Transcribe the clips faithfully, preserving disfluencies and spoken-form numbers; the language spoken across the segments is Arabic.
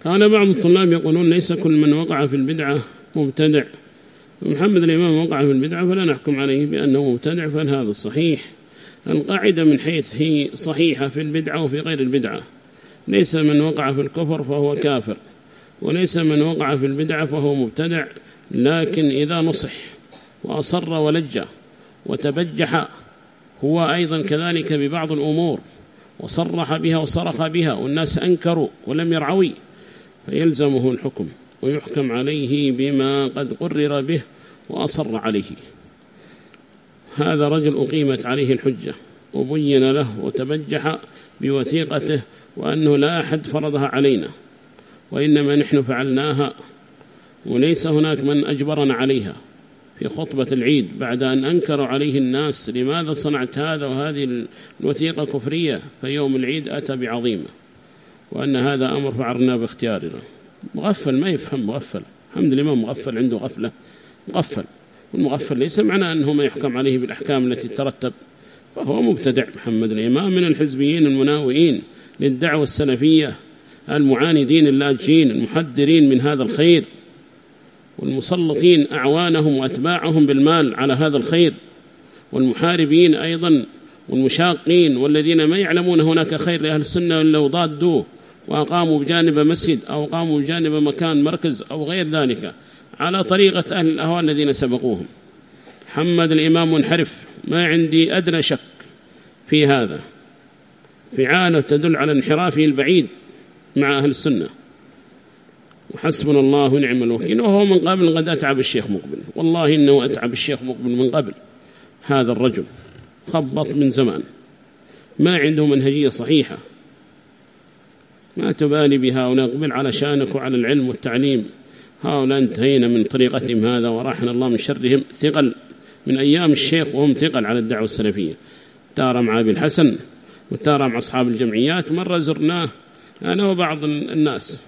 كان بعض الطلاب يقولون ليس كل من وقع في البدعة مبتدع، ومحمد الإمام وقع في البدعة فلا نحكم عليه بأنه مبتدع، فهذا الصحيح. القاعدة من حيث هي صحيحة في البدعة وفي غير البدعة، ليس من وقع في الكفر فهو كافر، وليس من وقع في البدعة فهو مبتدع، لكن إذا نصح وأصر ولج وتبجح هو أيضا كذلك ببعض الأمور وصرح بها وصرخ بها والناس أنكروا ولم يرعوي، فيلزمه الحكم ويحكم عليه بما قد قرر به وأصر عليه. هذا رجل أقيمت عليه الحجة وبين له وتبجح بوثيقته وأنه لا أحد فرضها علينا، وإنما نحن فعلناها، وليس هناك من أجبرنا عليها. في خطبة العيد بعد أن أنكروا عليه الناس لماذا صنعت هذا وهذه الوثيقة كفرية، فيوم العيد أتى بعظيمة، وأن هذا أمر فعلنا باختيارنا. مغفل ما يفهم، مغفل. الحمد لله مغفل، عنده غفلة، مغفل. والمغفل ليس معنى أنه ما يحكم عليه بالأحكام التي ترتب، فهو مبتدع. محمد الإمام من الحزبيين المناوئين للدعوة السلفية، المعاندين اللاجئين المحذرين من هذا الخير، والمسلطين أعوانهم وأتباعهم بالمال على هذا الخير، والمحاربين أيضا والمشاقين، والذين ما يعلمون هناك خير لأهل السنة إلا وضادوه وأقاموا بجانب مسجد أو قاموا بجانب مكان مركز أو غير ذلك على طريقة أهل الأهواء الذين سبقوهم. محمد الإمام منحرف، ما عندي أدنى شك في هذا، فعاله تدل على انحرافه البعيد مع أهل السنة، وحسبنا الله ونعم الوكيل. وهو من قبل قد أتعب الشيخ مقبل، والله إنه أتعب الشيخ مقبل من قبل. هذا الرجل خبط من زمان، ما عنده منهجية صحيحة، ما تبالي بهؤلاء، قبل على شانك وعلى العلم والتعليم. هؤلاء انتهينا من طريقتهم هذا ورحنا الله من شرهم. ثقل من أيام الشيخ وهم ثقل على الدعوة السلفية، تارى مع أبي الحسن وتارى مع أصحاب الجمعيات. مرة زرناه أنا وبعض الناس،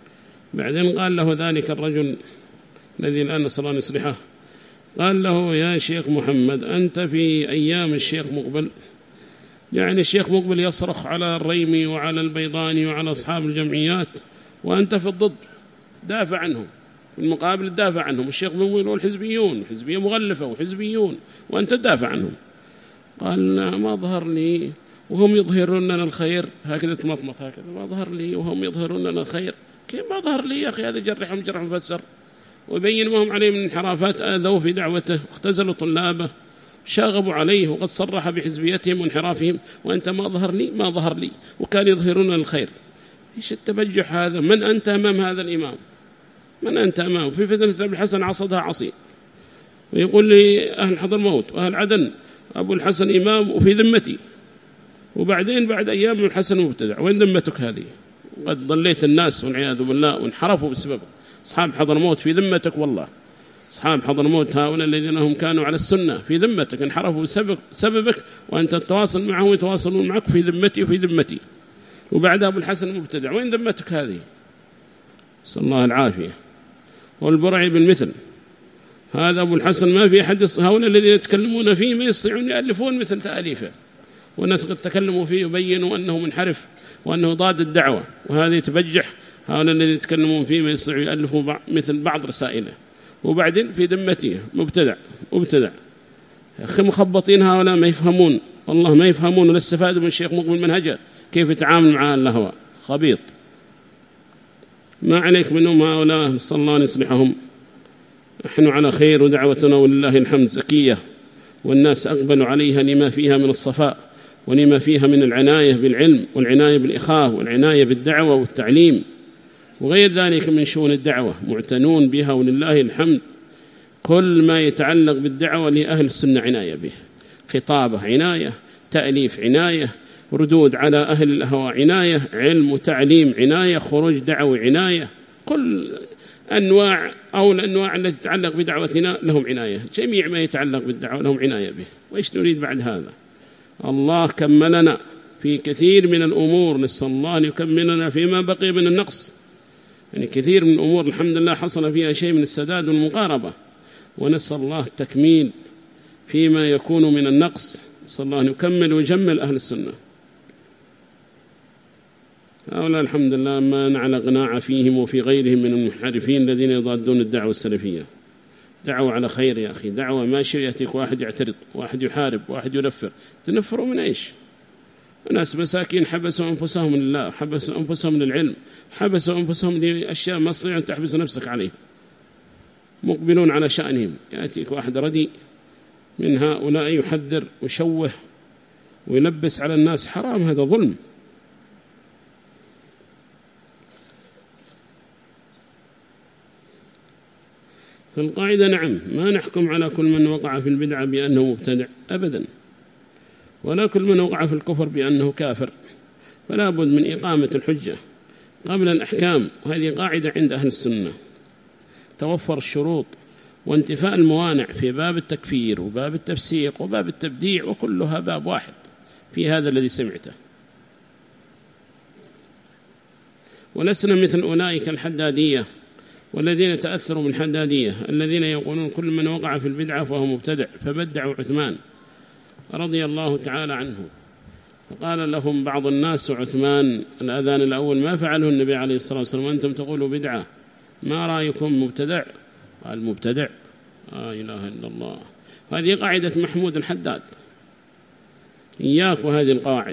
بعدين قال له ذلك الرجل الذي الآن نسأل الله أن يصلحه، قال له يا شيخ محمد أنت في أيام الشيخ مقبل، يعني الشيخ مقبل يصرخ على الريمي وعلى البيضاني وعلى أصحاب الجمعيات، وأنت في الضد دافع عنهم، في المقابل دافع عنهم. الشيخ مقبل والحزبيون حزبية مغلفة وحزبيون، وأنت دافع عنهم. قال ما ظهر لي وهم يظهرون لنا الخير، هكذا تمطمط هكذا، ما ظهر لي وهم يظهرون لنا الخير. كيف ما ظهر لي يا أخي؟ هذا جرحهم جرح مفسر، ويبين ما هم عليه من انحرافات. آذوا في دعوته، اختزلوا طلابه، شاغبوا عليه، وقد صرح بحزبيتهم وانحرافهم، وأنت ما ظهر لي ما ظهر لي، وكان يظهرون الخير. إيش التبجح هذا؟ من أنت أمام هذا الإمام؟ من أنت أمامه؟ في فتنة أبي الحسن عصدها عصي، ويقول لي أهل حضرموت وأهل عدن أبو الحسن إمام وفي ذمتي، وبعدين بعد أيام أبو الحسن مبتدع. وين ذمتك هذه؟ قد ضليت الناس والعياذ بالله وانحرفوا بسببك. أصحاب حضرموت في ذمتك، والله أصحاب حضرموت هؤلاء الذين هم كانوا على السنة في ذمتك، انحرفوا بسبب سببك، وأنت تتواصل معهم ويتواصلون معك في ذمتي وفي ذمتي، وبعد أبو الحسن مبتدع. وين ذمتك هذه؟ صلى الله العافية. والبرعي بالمثل، هذا أبو الحسن ما في أحد، هؤلاء الذين يتكلمون فيه ما يستطيعون يألفون مثل تأليفه، والناس قد تكلموا فيه وبينوا أنه منحرف وأنه ضاد الدعوة، وهذا يتبجح. هؤلاء الذين يتكلمون فيه ما يستطيعون يألفوا مثل بعض رسائله، وبعدين في ذمته مبتدع مبتدع. يا أخي مخبطين هؤلاء، ما يفهمون، والله ما يفهمون، ولا استفادوا من الشيخ مقبل منهجه كيف يتعامل مع الهوى. خبيط، ما عليك منهم هؤلاء، نسأل الله أن يصلحهم. نحن على خير، ودعوتنا ولله الحمد زكية، والناس أقبلوا عليها لما فيها من الصفاء، ولما فيها من العناية بالعلم والعناية بالإخاء والعناية بالدعوة والتعليم وغير ذلك من شؤون الدعوة، معتنون بها ولله الحمد. كل ما يتعلق بالدعوة لأهل السنة عناية به، خطابة عناية، تأليف عناية، ردود على أهل الأهواء عناية، علم وتعليم عناية، خروج دعوة عناية، كل أنواع أو الأنواع التي تتعلق بدعوتنا لهم عناية، جميع ما يتعلق بالدعوة لهم عناية به. وإيش نريد بعد هذا؟ الله كملنا في كثير من الأمور، نسأل الله أن يكملنا فيما بقي من النقص. يعني كثير من الأمور الحمد لله حصل فيها شيء من السداد والمقاربة، ونسأل الله التكميل فيما يكون من النقص. نسأل الله أن يكمل ويجمل أهل السنة. هؤلاء الحمد لله ما نعلى قناعة فيهم وفي غيرهم من المنحرفين الذين يضادون الدعوة السلفية. دعوة على خير يا أخي، دعوة ماشي، يأتيك واحد يعترض، واحد يحارب، واحد ينفر. تنفروا من إيش؟ ناس مساكين حبسوا أنفسهم من الله، حبسوا أنفسهم من العلم، حبسوا أنفسهم لأشياء ما تستطيع أن تحبس نفسك عليه، مقبلون على شأنهم. يأتيك واحد ردي من هؤلاء يحذر ويشوه ويلبس على الناس، حرام، هذا ظلم. في القاعدة نعم، ما نحكم على كل من وقع في البدعة بأنه مبتدع أبدا، ولا كل من وقع في الكفر بأنه كافر، فلا بد من إقامة الحجة قبل الأحكام. وهذه قاعدة عند أهل السنة، توفر الشروط وانتفاء الموانع في باب التكفير وباب التفسيق وباب التبديع، وكلها باب واحد في هذا الذي سمعته. ولسنا مثل أولئك الحدادية والذين تأثروا بالحدادية الذين يقولون كل من وقع في البدعة فهو مبتدع، فبدعوا عثمان رضي الله تعالى عنه. فقال لهم بعض الناس: عثمان الأذان الأول ما فعله النبي عليه الصلاة والسلام، وأنتم تقولوا بدعة، ما رأيكم؟ مبتدع. قال: مبتدع، لا إله إلا الله. هذه قاعدة محمود الحداد، إياك وهذه القواعد.